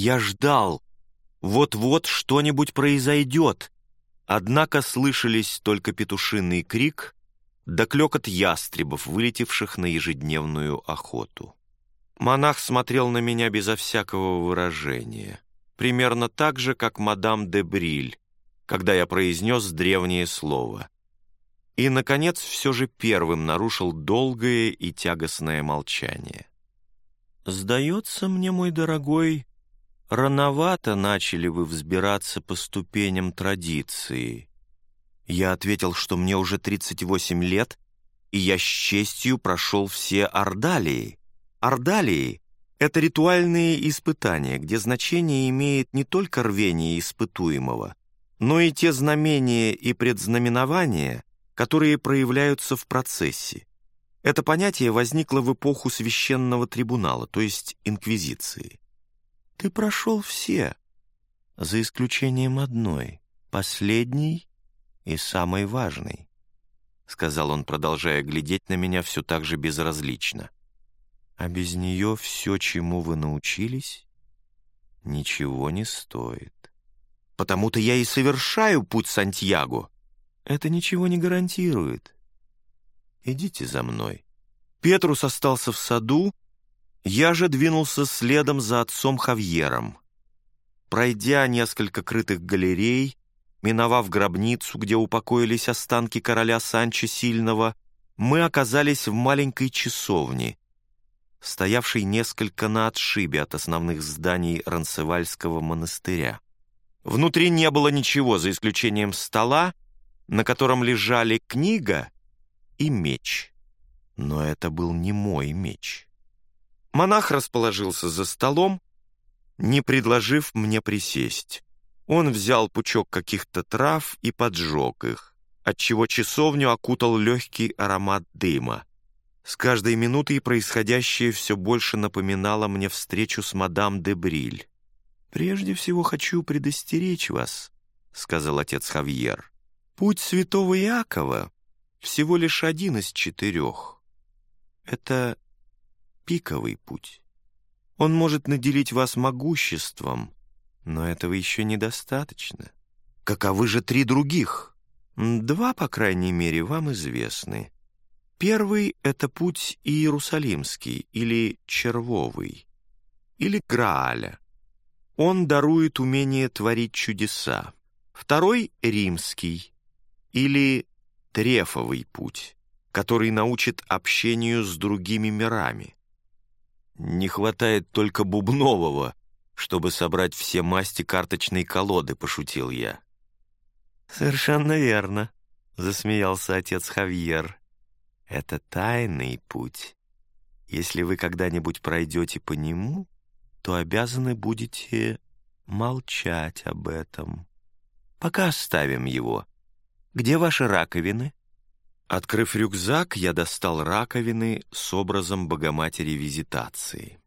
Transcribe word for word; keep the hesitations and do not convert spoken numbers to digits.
Я ждал, вот-вот что-нибудь произойдет, однако слышались только петушиный крик да клёкот ястребов, вылетевших на ежедневную охоту. Монах смотрел на меня безо всякого выражения, примерно так же, как мадам де Бриль, когда я произнес древнее слово. И, наконец, все же первым нарушил долгое и тягостное молчание. «Сдается мне, мой дорогой, рановато начали вы взбираться по ступеням традиции». Я ответил, что мне уже тридцать восемь лет, и я с честью прошел все ордалии. Ордалии — это ритуальные испытания, где значение имеет не только рвение испытуемого, но и те знамения и предзнаменования, которые проявляются в процессе. Это понятие возникло в эпоху священного трибунала, то есть инквизиции. Ты прошел все, за исключением одной, последней и самой важной, — сказал он, продолжая глядеть на меня все так же безразлично. А без нее все, чему вы научились, ничего не стоит. Потому-то я и совершаю путь Сантьяго. Это ничего не гарантирует. Идите за мной. Петрус остался в саду, я же двинулся следом за отцом Хавьером. Пройдя несколько крытых галерей, миновав гробницу, где упокоились останки короля Санчо Сильного, мы оказались в маленькой часовне, стоявшей несколько на отшибе от основных зданий Ронцевальского монастыря. Внутри не было ничего, за исключением стола, на котором лежали книга и меч. Но это был не мой меч. Монах расположился за столом, не предложив мне присесть. Он взял пучок каких-то трав и поджег их, отчего часовню окутал легкий аромат дыма. С каждой минутой происходящее все больше напоминало мне встречу с мадам де Бриль. «Прежде всего хочу предостеречь вас», — сказал отец Хавьер. «Путь святого Иакова всего лишь один из четырех. Это пиковый путь. Он может наделить вас могуществом, но этого еще недостаточно. Каковы же три других? Два, по крайней мере, вам известны. Первый — это путь Иерусалимский, или Червовый, или Грааля. Он дарует умение творить чудеса. Второй — Римский, или Трефовый путь, который научит общению с другими мирами. Не хватает только Бубнового, чтобы собрать все масти карточной колоды, пошутил я. «Совершенно верно», — засмеялся отец Хавьер. «Это тайный путь. Если вы когда-нибудь пройдете по нему, то обязаны будете молчать об этом. Пока оставим его. Где ваши раковины?» Открыв рюкзак, я достал раковины с образом Богоматери Визитации.